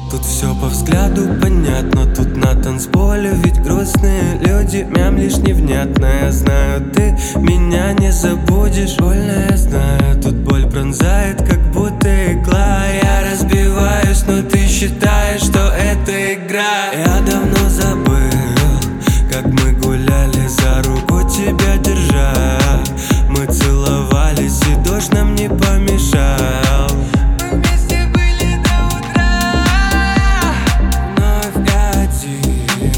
Тут все по взгляду понятно, тут на танцполе ведь грустные люди, мямлишь невнятно. Я знаю, ты меня не забудешь, больно я знаю. Тут боль пронзает, как будто игла. Я разбиваюсь, но ты считаешь, что это игра. Я давно забыл, как мы гуляли за руку, тебя держа. Мы целовались, и дождь нам не помешал. Мы вместе были до утра. Вновь один,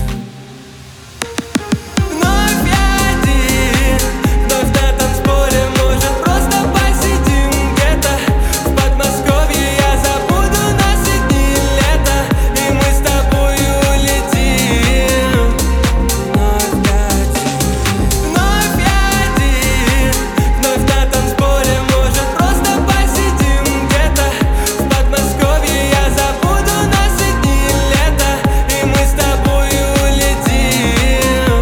вновь один. Вновь на танцполе, может, просто посидим где-то. В Подмосковье я забуду наши дни лета, и мы с тобой улетим. Вновь один, вновь один. Вновь на танцполе, может, просто посидим где-то. В Подмосковье я забуду наши дни лета, и мы с тобой улетим.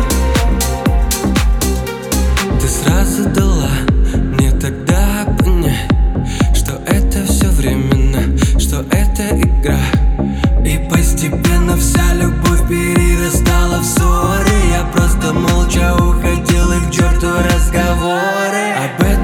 Ты сразу дала мне тогда понять, что это все временно, что это игра. И постепенно вся любовь перерастала в ссоры. Я просто молча уходил, и к черту разговоры об этом.